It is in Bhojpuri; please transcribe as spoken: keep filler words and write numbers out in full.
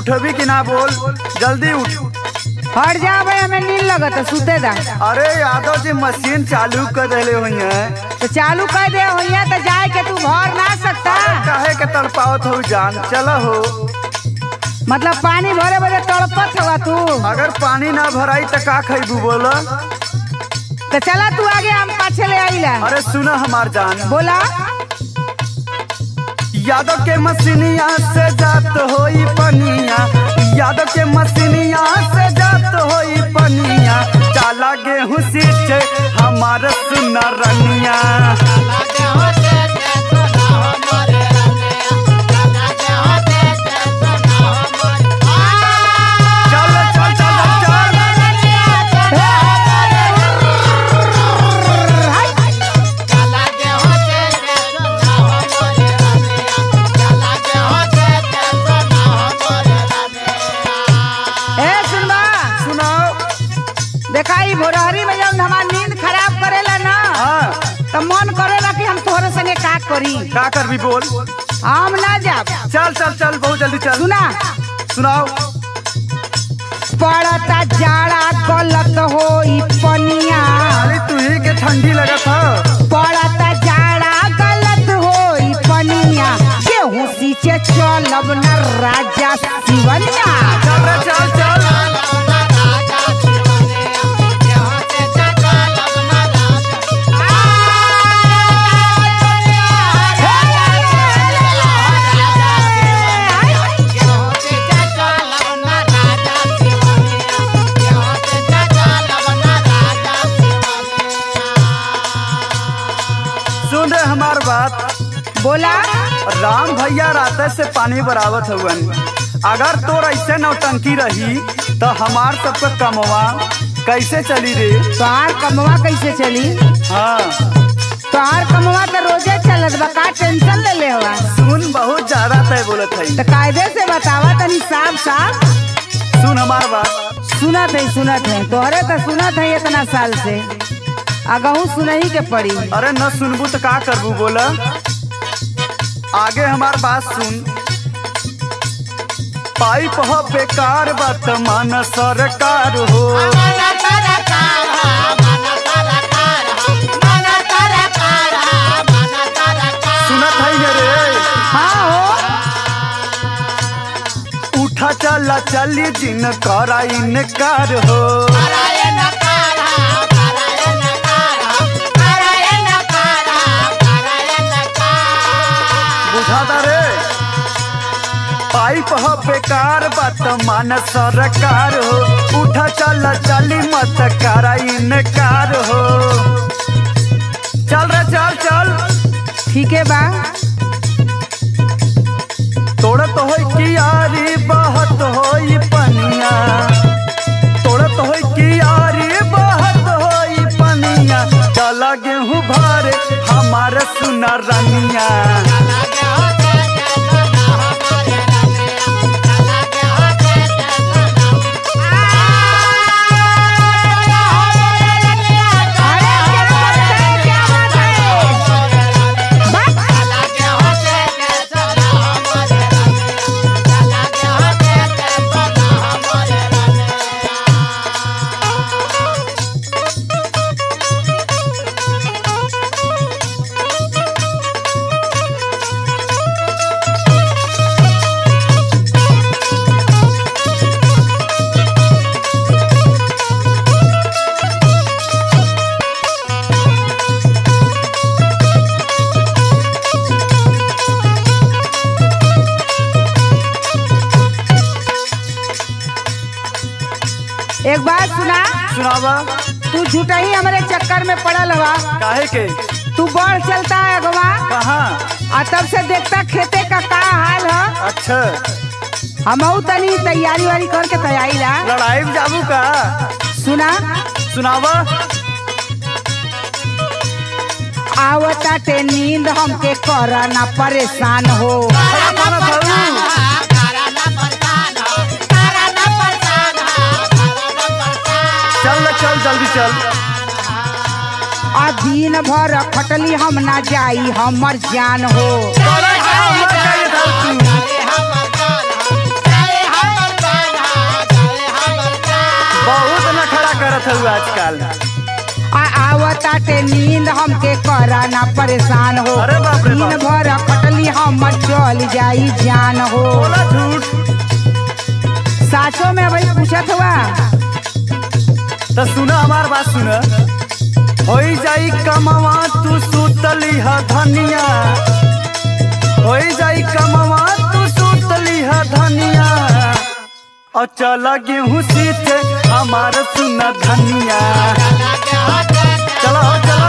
उठबी कि ना बोल, जल्दी उठ। हट जा भाई, हमें नींद लगत है, सुते दा। अरे यादव जी मशीन चालू कर रहे हुई है तो चालू कर दे होइया तो जाए के तू भर ना सकता। काहे के तड़पावत हो जान, चला हो। मतलब पानी भरे भरे तड़पत हुआ तू। अगर पानी ना भराई तो का खैबू बोला। तो चला तू आगे, हम पाछे ले आइला। अरे सुना हमार जान, बोला। यादव के मशीनिया से जात होई पनिया, यादव के मशीनिया से जात होई पनिया, चाला गेहूं सींचे हमार सुना रनिया। देखाई भोरहरी में जब हमार नींद खराब करेला ना, हाँ। तो मन करेला कि हम तोहरे संगे का करी। का कर भी बोल। हम ना जाब। चल चल चल बहुत जल्दी चल। सुना सुनाओ। पड़ता जाड़ा गलत होई पनिया, अरे तू ही के ठंडी लगत है। पड़ता जाड़ा गलत होई पनिया, गेहूं सींचे चलब न राजा सिवनिया। चल रे चल चल। सुन रे हमार बात। बोला। राम भैया रात से पानी बरावत हुआ, अगर तोर ऐसे नौटंकी रही तो हमार सबका कमवा कैसे चली रे। तोहार कमवा कैसे चली? हाँ तोहार कमवा तो रोजे चलत बा, का टेंशन ले ले हुआ? सुन बहुत ज्यादा तय बोलत है। तो कायदे से बतावा तनी साफ साफ। सुन हमार बात। सुनत है सुनत है, तोहरे तो सुनत है इतना साल से, अगहू सुनही के पड़ी। अरे न सुनबू तो का करबू बोला। आगे हमार बात सुन। पाइप हो बेकार बात मान सरकार हो। सुनत है रे। हाँ हो। उठा चला चली जिन करा इनकार हो। बुझाता रे। पाइप हो बेकार बात मान सरकार हो, उठा चला चली मत करा इनकार हो। चल रे चल चल। ठीक है बा। तोड़त होई कियारी बहत होई पनिया, तोड़त होई कियारी बहत होई पनिया, चला गेहूं भरे हमार सुना रनिया। एक बात सुना। सुनावा। तू झूठा ही हमारे चक्कर में पड़ल हवा। काहे के? तू बढ़ चलता है अगवा। कहाँ? और तब से देखता खेते का का हाल है। अच्छा। हम तनी तैयारी वारी करके तैयारी ला। लड़ाई में जाबू का? सुना। सुनावा। आवता ते नींद हमके करना परेशान हो। चल चल जल्दी चल। आ दिन भर खटली हम ना जाई हमर जान हो। चाहत हूँ आजकल। आ आवताटे नींद हमके करा ना परेशान हो। अरे बाप रे दिन बाप। भर खटली हमर चल जाई जान हो। बोला झूठ। साचो में भाई पूछत हुआ तो सुना हमार बात सुना। होई जाई कमवा तू सुतली ह धनिया, होई जाई कमवा तू सुतली ह धनिया, और चला गेहूं सीते हमार सुना धनिया। चलो चलो